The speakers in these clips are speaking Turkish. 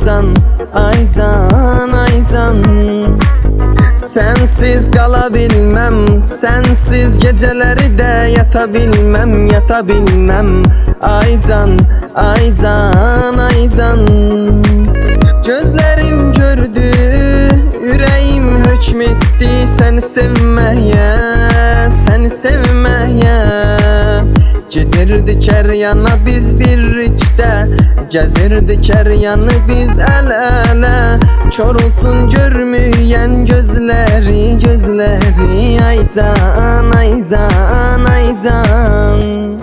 aydan, aydan, aydan. Sensiz kalabilmem, sensiz geceleri de yatabilmem, yatabilmem. Aydan, aydan, aydan. Gözlerim gördü, yüreğim hükmetti seni sevmeye, seni sevmeye. Gedirdi keryana biz birlikte, gezirdi keryanı biz el ele. Kör olsun görmeyen gözleri, gözleri. Aydan, aydan, aydan.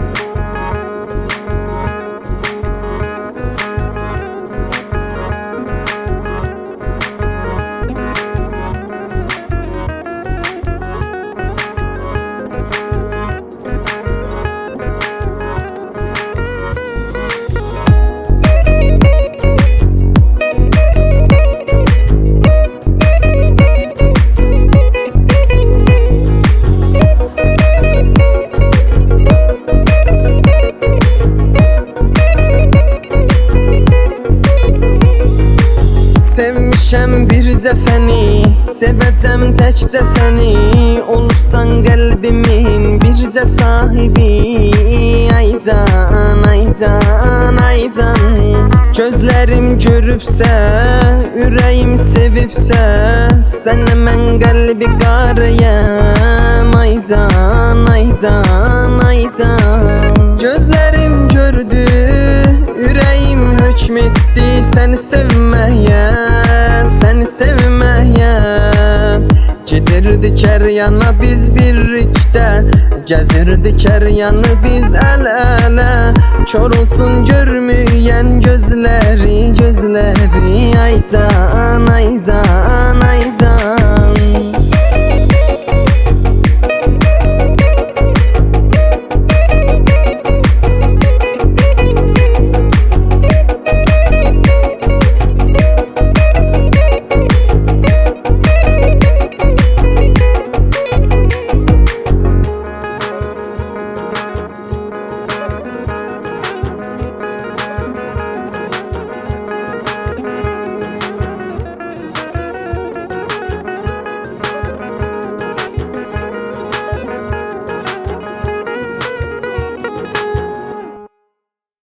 Sevmişəm bircə səni, sevəcəm təkcə səni. Olubsan qəlbimin bircə sahibi. Aydan, aydan, aydan. Gözlərim görübsə, ürəyim sevibsə, sənə mən qəlbi qarıyam. Aydan, aydan, aydan. Gözlərim gördü, ürəyim hükmetti seni sevmeye, seni sevmeye. Gedirdi keryana biz birlikte, gezirdi keryanı biz el ele. Kör olsun görmeyen gözleri, gözleri. Aydan, aydan.